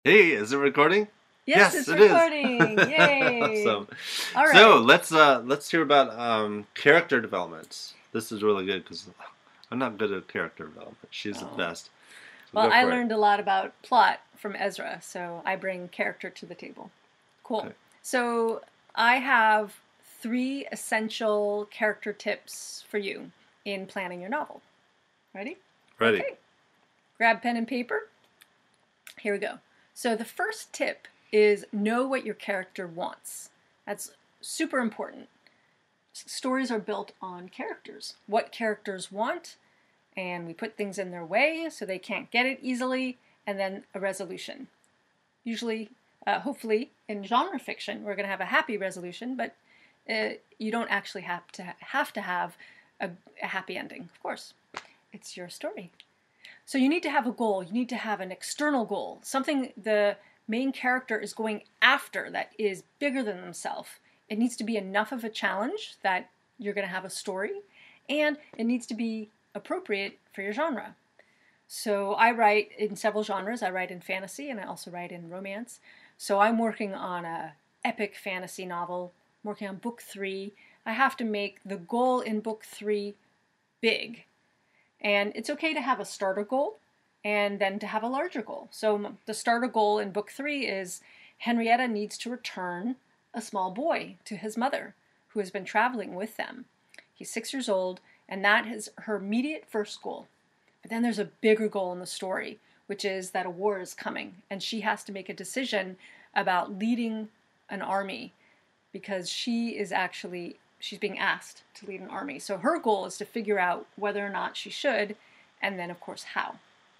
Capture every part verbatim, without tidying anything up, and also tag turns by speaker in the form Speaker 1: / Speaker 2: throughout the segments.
Speaker 1: Hey, is it recording?
Speaker 2: Yes,
Speaker 1: Yes,
Speaker 2: it's
Speaker 1: it is.
Speaker 2: recording. Yay.
Speaker 1: Awesome.
Speaker 2: All
Speaker 1: So
Speaker 2: right.
Speaker 1: let's uh, let's hear about um, character developments. This is really good because I'm not good at character development. She's the
Speaker 2: Oh.
Speaker 1: best. So
Speaker 2: Well,
Speaker 1: go
Speaker 2: I
Speaker 1: for it.
Speaker 2: learned a lot about plot from Ezra, so I bring character to the table. Cool.
Speaker 1: Okay.
Speaker 2: So I have three essential character tips for you in planning your novel. Ready?
Speaker 1: Ready.
Speaker 2: Okay. Grab pen and paper. Here we go. So the first tip is know what your character wants. That's super important. Stories are built on characters. What characters want, and we put things in their way so they can't get it easily, and then a resolution. Usually, uh, hopefully, in genre fiction, we're going to have a happy resolution, but uh, you don't actually have to have to have a, a happy ending. Of course, it's your story. So you need to have a goal. You need to have an external goal, something the main character is going after that is bigger than themselves. It needs to be enough of a challenge that you're going to have a story, and it needs to be appropriate for your genre. So I write in several genres. I write in fantasy and I also write in romance. So I'm working on a epic fantasy novel. I'm working on book three. I have to make the goal in book three big. And it's okay to have a starter goal and then to have a larger goal. So the starter goal in book three is Henrietta needs to return a small boy to his mother who has been traveling with them. He's six years old, and that is her immediate first goal. But then there's a bigger goal in the story, which is that a war is coming, and she has to make a decision about leading an army because she is actually she's being asked to lead an army. So her goal is to figure out whether or not she should, and then of course how.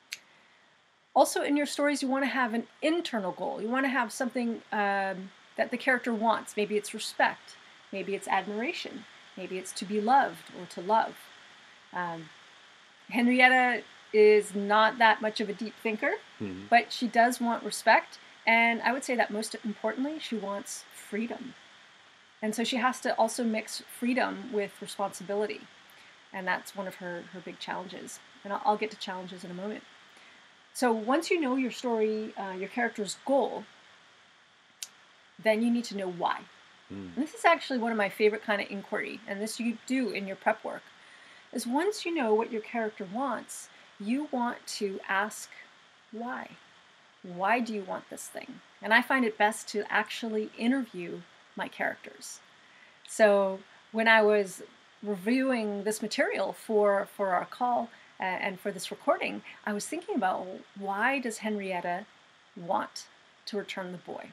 Speaker 2: Also in your stories, you want to have an internal goal. You want to have something um, that the character wants. Maybe it's respect, maybe it's admiration, maybe it's to be loved or to love. Um, Henrietta is not that much of a deep thinker,
Speaker 1: Mm-hmm.
Speaker 2: but she does want respect, and I would say that most importantly, she wants freedom. And so she has to also mix freedom with responsibility. And that's one of her, her big challenges. And I'll, I'll get to challenges in a moment. So once you know your story, uh, your character's goal, then you need to know why.
Speaker 1: Mm.
Speaker 2: And this is actually one of my favorite kind of inquiry, and this you do in your prep work, is once you know what your character wants, you want to ask why. Why do you want this thing? And I find it best to actually interview my characters. So when I was reviewing this material for, for our call uh, and for this recording, I was thinking about why does Henrietta want to return the boy?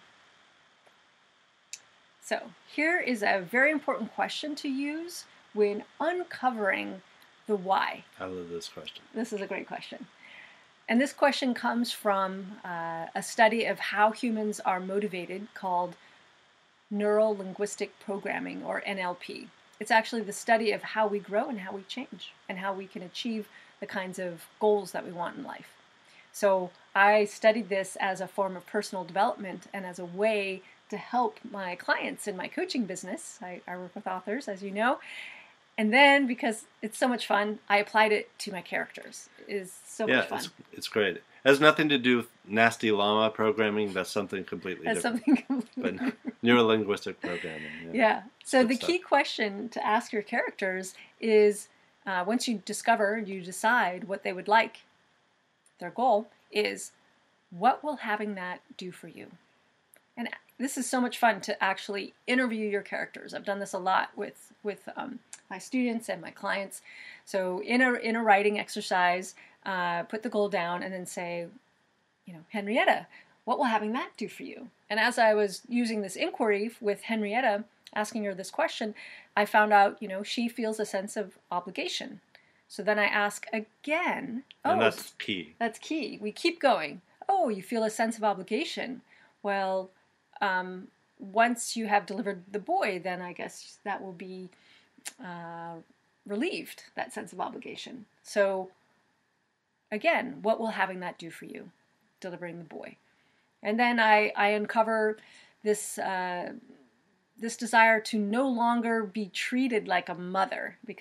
Speaker 2: So here is a very important question to use when uncovering the why.
Speaker 1: I love this question.
Speaker 2: This is a great question. And this question comes from uh, a study of how humans are motivated called Neuro Linguistic Programming, or N L P. It's actually the study of how we grow and how we change and how we can achieve the kinds of goals that we want in life. So I studied this as a form of personal development and as a way to help my clients in my coaching business. I, I work with authors, as you know. And then, because it's so much fun, I applied it to my characters. It is so
Speaker 1: Yeah,
Speaker 2: much fun.
Speaker 1: it's it's great. It has nothing to do with nasty llama programming. That's something completely
Speaker 2: That's
Speaker 1: different.
Speaker 2: something completely
Speaker 1: But neurolinguistic programming. Yeah.
Speaker 2: Yeah. So
Speaker 1: Good
Speaker 2: the
Speaker 1: stuff.
Speaker 2: key question to ask your characters is, uh, once you discover, you decide what they would like, their goal is, what will having that do for you? And this is so much fun to actually interview your characters. I've done this a lot with with um, my students and my clients. So in a in a writing exercise, uh, put the goal down and then say, you know, Henrietta, what will having that do for you? And as I was using this inquiry with Henrietta, asking her this question, I found out, you know, she feels a sense of obligation. So then I ask again,
Speaker 1: And
Speaker 2: oh,
Speaker 1: that's key.
Speaker 2: that's key. We keep going. Oh, you feel a sense of obligation. Well, um, once you have delivered the boy, then I guess that will be uh, relieved, that sense of obligation. So again, what will having that do for you, delivering the boy? And then I, I uncover this uh, this desire to no longer be treated like a mother, because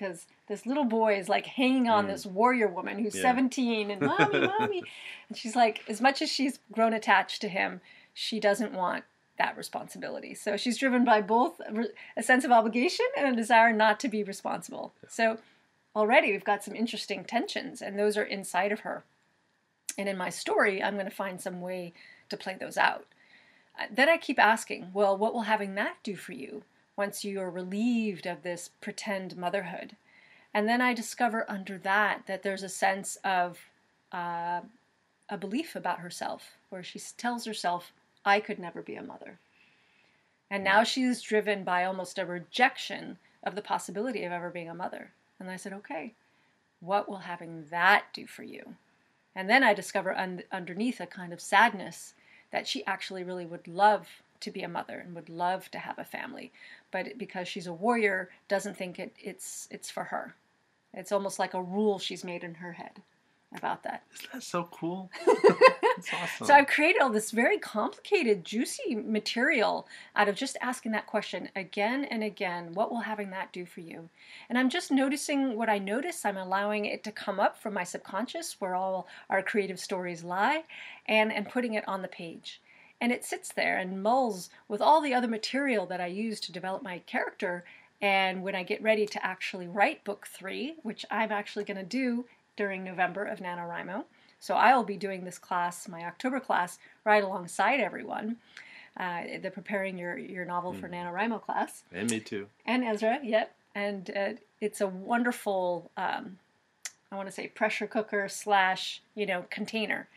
Speaker 2: this little boy is like hanging on mm. this warrior woman who's yeah. seventeen and mommy, mommy. And she's like, as much as she's grown attached to him, she doesn't want that responsibility. So she's driven by both a sense of obligation and a desire not to be responsible. Yeah. So already we've got some interesting tensions, and those are inside of her. And in my story, I'm going to find some way to play those out. Then I keep asking, well, what will having that do for you once you are relieved of this pretend motherhood? And then I discover under that that there's a sense of uh, a belief about herself, where she tells herself, I could never be a mother. And now she is driven by almost a rejection of the possibility of ever being a mother. And I said, okay, what will having that do for you? And then I discover un- underneath a kind of sadness that she actually really would love to be a mother and would love to have a family, but because she's a warrior, doesn't think it, it's it's for her. It's almost like a rule she's made in her head about that.
Speaker 1: Isn't that so cool? That's awesome.
Speaker 2: So I've created all this very complicated, juicy material out of just asking that question again and again. What will having that do for you? And I'm just noticing what I notice. I'm allowing it to come up from my subconscious, where all our creative stories lie, and, and putting it on the page. And it sits there and mulls with all the other material that I use to develop my character. And when I get ready to actually write book three, which I'm actually going to do during November of NaNoWriMo, so I'll be doing this class, my October class, right alongside everyone. Uh, the Preparing Your, Your Novel mm. for NaNoWriMo class.
Speaker 1: And me too.
Speaker 2: And Ezra, yep. And uh, it's a wonderful, um, I want to say pressure cooker slash, you know, container.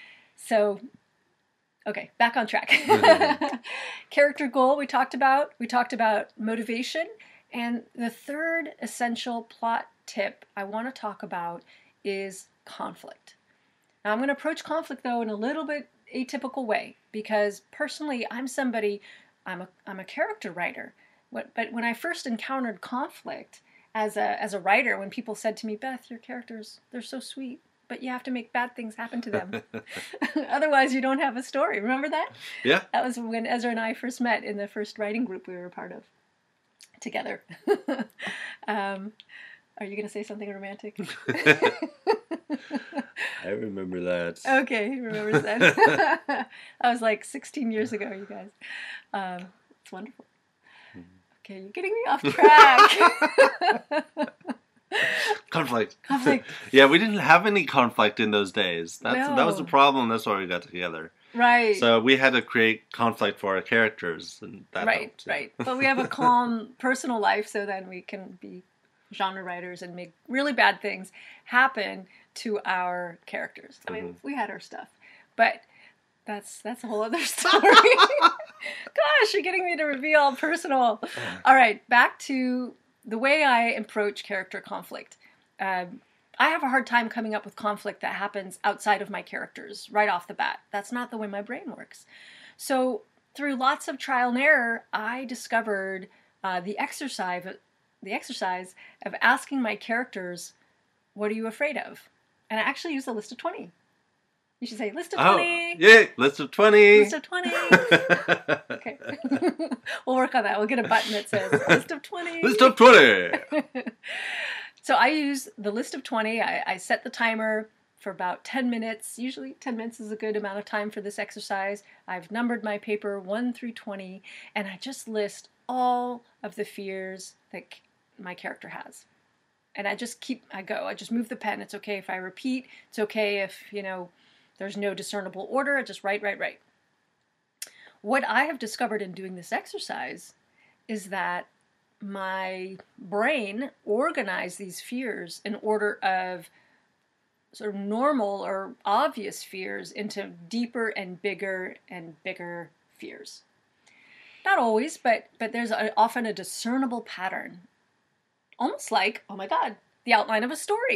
Speaker 2: So, okay, back on track. Character goal we talked about. We talked about motivation. And the third essential plot tip I want to talk about is conflict. Now, I'm going to approach conflict, though, in a little bit atypical way, because personally, I'm somebody, I'm a, I'm a character writer. But, but when I first encountered conflict as a, as a writer, when people said to me, Beth, your characters, they're so sweet, but you have to make bad things happen to them. Otherwise, you don't have a story. Remember that?
Speaker 1: Yeah.
Speaker 2: That was when Ezra and I first met in the first writing group we were a part of together. um, are you going to say something romantic?
Speaker 1: I remember that.
Speaker 2: Okay, he remembers that. That was like sixteen years ago, you guys. Um, it's wonderful. Okay, you're getting me off track.
Speaker 1: Conflict.
Speaker 2: Conflict.
Speaker 1: Yeah, we didn't have any conflict in those days. That's
Speaker 2: No.
Speaker 1: That was the problem. That's why we got together.
Speaker 2: Right.
Speaker 1: So we had to create conflict for our characters, and that
Speaker 2: right,
Speaker 1: helped, yeah.
Speaker 2: right. But we have a calm personal life, so then we can be genre writers and make really bad things happen to our characters. I mean, mm-hmm. we had our stuff, but that's that's a whole other story. Gosh, you're getting me to reveal personal. All right, back to the way I approach character conflict. Um, I have a hard time coming up with conflict that happens outside of my characters right off the bat. That's not the way my brain works. So through lots of trial and error, I discovered uh, the exercise, the exercise of asking my characters, "What are you afraid of?" And I actually use a list of twenty. You should say, list of twenty.
Speaker 1: Oh, yeah, list of twenty.
Speaker 2: List of twenty. Okay. We'll work on that. We'll get a button that says, list of twenty.
Speaker 1: List of twenty.
Speaker 2: So I use the list of twenty. I, I set the timer for about ten minutes. Usually ten minutes is a good amount of time for this exercise. I've numbered my paper one through twenty, and I just list all of the fears that my character has. And I just keep, I go, I just move the pen. It's okay if I repeat. It's okay if, you know, there's no discernible order. I just write, write, write. What I have discovered in doing this exercise is that my brain organized these fears in order of sort of normal or obvious fears into deeper and bigger and bigger fears. Not always, but but there's a, often a discernible pattern. Almost like, oh my God, the outline of a story.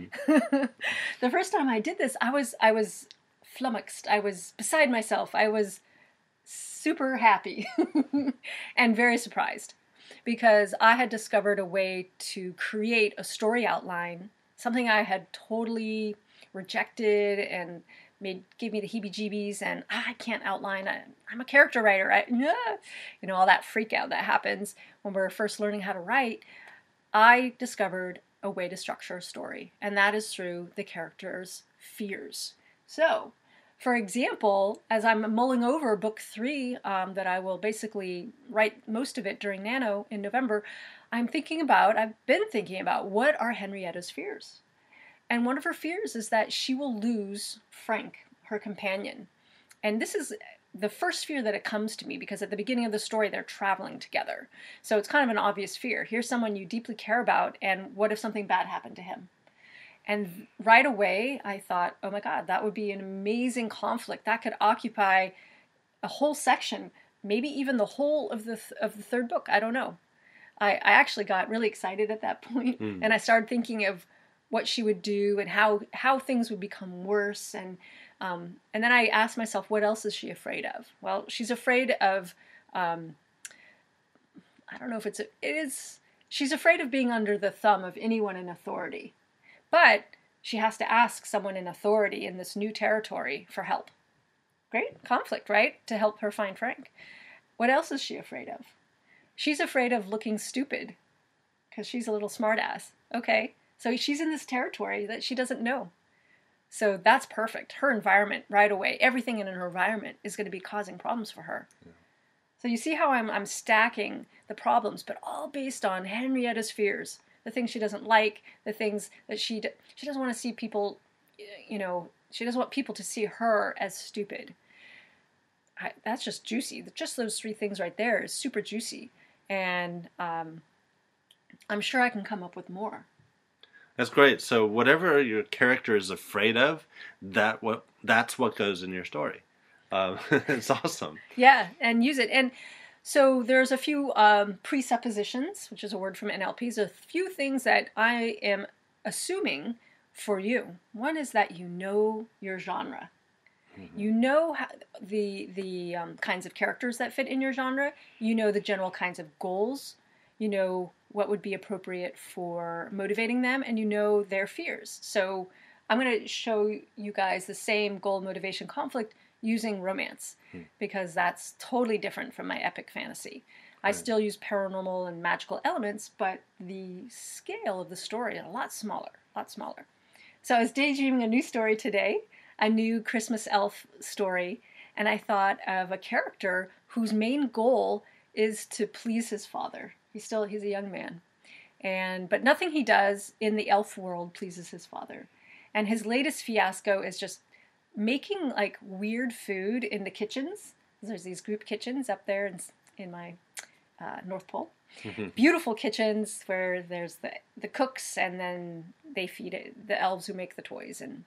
Speaker 2: The first time I did this, I was I was flummoxed. I was beside myself. I was super happy and very surprised because I had discovered a way to create a story outline, something I had totally rejected and made gave me the heebie-jeebies, and ah, I can't outline. I, I'm a character writer. I, yeah. You know, all that freak out that happens when we're first learning how to write. I discovered a way to structure a story, and that is through the character's fears. So, for example, as I'm mulling over book three, um, that I will basically write most of it during Nano in November, I'm thinking about, I've been thinking about, what are Henrietta's fears? And one of her fears is that she will lose Frank, her companion. And this is the first fear that it comes to me, because at the beginning of the story, they're traveling together. So it's kind of an obvious fear. Here's someone you deeply care about, and what if something bad happened to him? And right away, I thought, oh my God, that would be an amazing conflict. That could occupy a whole section, maybe even the whole of the th- of the third book. I don't know. I, I actually got really excited at that point, mm. and I started thinking of what she would do and how, how things would become worse. And um, and then I asked myself, what else is she afraid of? Well, she's afraid of, um, I don't know if it's, a, it is, she's afraid of being under the thumb of anyone in authority. But she has to ask someone in authority in this new territory for help. Great conflict, right? To help her find Frank. What else is she afraid of? She's afraid of looking stupid because she's a little smartass. Okay, so she's in this territory that she doesn't know. So that's perfect. Her environment right away, everything in her environment is going to be causing problems for her. Yeah. So you see how I'm I'm stacking the problems, but all based on Henrietta's fears. The things she doesn't like, the things that she she doesn't want to see people, you know, she doesn't want people to see her as stupid. I, that's just juicy. Just those three things right there is super juicy. And um, I'm sure I can come up with more.
Speaker 1: That's great. So whatever your character is afraid of, that what that's what goes in your story. Um, it's awesome.
Speaker 2: Yeah, and use it. And so there's a few um, presuppositions, which is a word from N L P. There's a few things that I am assuming for you. One is that you know your genre. Mm-hmm. You know how, the the um, kinds of characters that fit in your genre. You know the general kinds of goals. You know what would be appropriate for motivating them, and you know their fears. So I'm going to show you guys the same goal, motivation, conflict using romance, hmm. because that's totally different from my epic fantasy. I right. still use paranormal and magical elements, but the scale of the story is a lot smaller, a lot smaller. So I was daydreaming a new story today, a new Christmas elf story, and I thought of a character whose main goal is to please his father. He's still, he's a young man. And, but nothing he does in the elf world pleases his father. And his latest fiasco is just making like weird food in the kitchens. There's these group kitchens up there in, in my uh, North Pole. Beautiful kitchens where there's the the cooks, and then they feed it, the elves who make the toys. And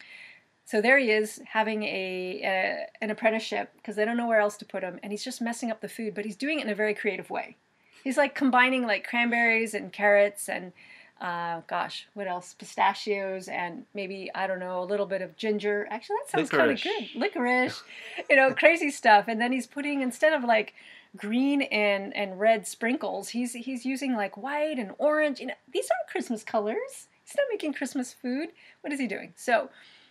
Speaker 2: so there he is having a, a an apprenticeship because they don't know where else to put him, and he's just messing up the food, but he's doing it in a very creative way. He's like combining like cranberries and carrots and Uh, gosh, what else? Pistachios and maybe, I don't know, a little bit of ginger. Actually, that sounds kind of good. Licorice. You know, crazy stuff. And then he's putting, instead of like green and, and red sprinkles, he's he's using like white and orange. You know, these aren't Christmas colors. He's not making Christmas food. What is he doing? So,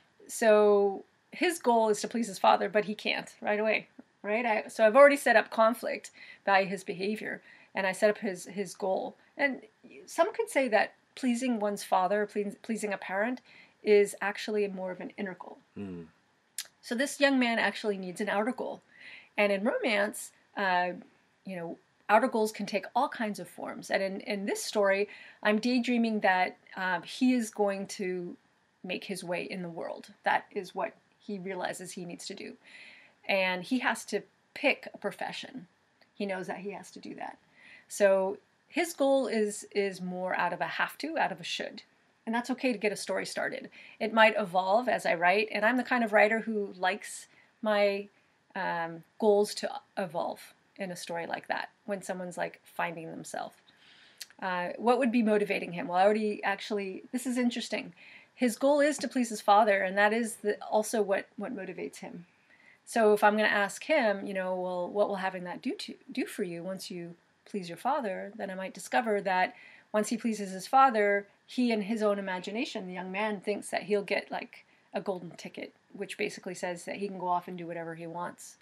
Speaker 2: so his goal is to please his father, but he can't right away, right? I, so I've already set up conflict by his behavior, and I set up his, his goal. And some could say that pleasing one's father, pleasing a parent, is actually more of an inner goal. Mm. So this young man actually needs an outer goal. And in romance, uh, you know, outer goals can take all kinds of forms. And in, in this story, I'm daydreaming that um, he is going to make his way in the world. That is what he realizes he needs to do. And he has to pick a profession. He knows that he has to do that. So his goal is is more out of a have to, out of a should. And that's okay to get a story started. It might evolve as I write, and I'm the kind of writer who likes my um, goals to evolve in a story like that, when someone's like finding themselves. Uh, what would be motivating him? Well, I already actually, this is interesting. His goal is to please his father, and that is the, also what, what motivates him. So if I'm going to ask him, you know, well, what will having that do to do for you once you please your father, then I might discover that once he pleases his father, he in his own imagination, the young man, thinks that he'll get like a golden ticket, which basically says that he can go off and do whatever he wants.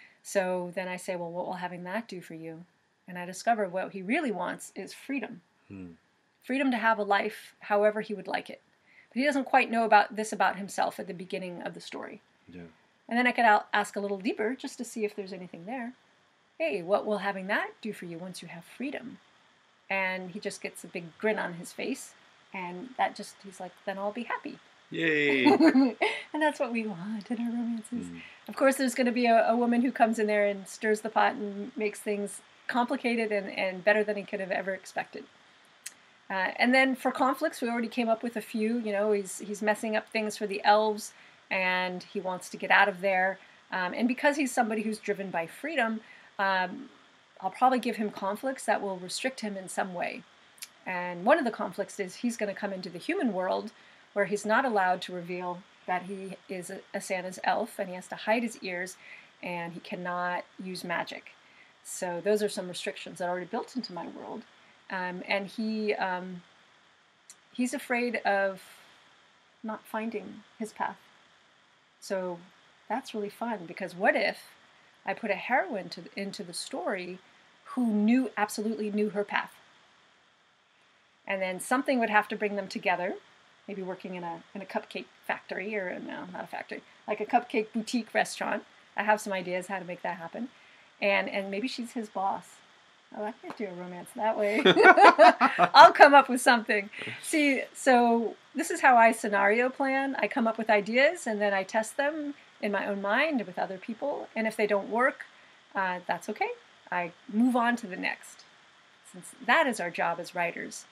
Speaker 2: So then I say, well, what will having that do for you? And I discover what he really wants is freedom. Hmm. freedom to have a life however he would like it. But he doesn't quite know about this about himself at the beginning of the story.
Speaker 1: Yeah.
Speaker 2: And then I could out- ask a little deeper just to see if there's anything there. Hey, what will having that do for you once you have freedom? And he just gets a big grin on his face. And that just, he's like, then I'll be happy.
Speaker 1: Yay.
Speaker 2: And that's what we want in our romances. Mm. Of course, there's going to be a, a woman who comes in there and stirs the pot and makes things complicated and, and better than he could have ever expected. Uh, and then for conflicts, we already came up with a few. You know, he's he's messing up things for the elves, and he wants to get out of there. Um, and because he's somebody who's driven by freedom, um, I'll probably give him conflicts that will restrict him in some way. And one of the conflicts is he's going to come into the human world where he's not allowed to reveal that he is a, a Santa's elf, and he has to hide his ears, and he cannot use magic. So those are some restrictions that are already built into my world. Um, and he um, he's afraid of not finding his path. So that's really fun, because what if I put a heroine to, into the story who knew, absolutely knew her path? And then something would have to bring them together, maybe working in a in a cupcake factory, or no, not a factory, like a cupcake boutique restaurant. I have some ideas how to make that happen. And and maybe she's his boss. Oh, I can't do a romance that way. I'll come up with something. See, so this is how I scenario plan. I come up with ideas, and then I test them in my own mind with other people. And if they don't work, uh, that's okay. I move on to the next. Since that is our job as writers,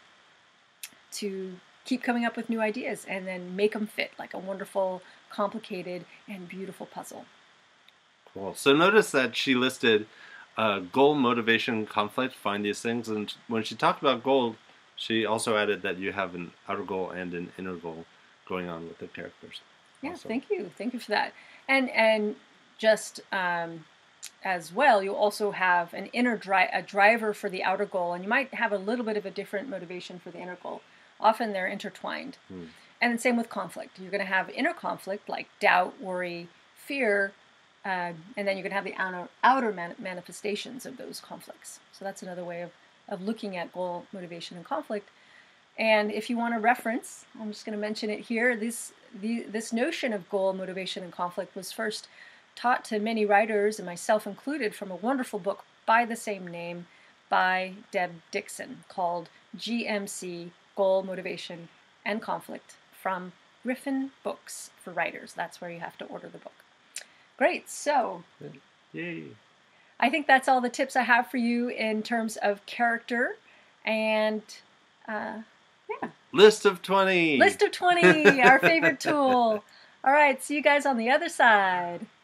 Speaker 2: to keep coming up with new ideas and then make them fit like a wonderful, complicated, and beautiful puzzle.
Speaker 1: Cool. So notice that she listed uh, goal, motivation, conflict, find these things. And when she talked about goal, she also added that you have an outer goal and an inner goal going on with the characters.
Speaker 2: Yeah,
Speaker 1: also.
Speaker 2: Thank you. Thank you for that. And and just um, as well, you also have an inner dri- a driver for the outer goal, and you might have a little bit of a different motivation for the inner goal. Often they're intertwined. Hmm. And the same with conflict. You're going to have inner conflict like doubt, worry, fear, uh, and then you're going to have the outer, outer man- manifestations of those conflicts. So that's another way of, of looking at goal, motivation, and conflict. And if you want a reference, I'm just going to mention it here. This, the, this notion of goal, motivation, and conflict was first taught to many writers, and myself included, from a wonderful book by the same name by Deb Dixon called G M C, Goal, Motivation, and Conflict, from Griffin Books for Writers. That's where you have to order the book. Great. So,
Speaker 1: yay!
Speaker 2: I think that's all the tips I have for you in terms of character and, uh, yeah.
Speaker 1: List of twenty!
Speaker 2: List of twenty, our favorite tool. All right, see you guys on the other side.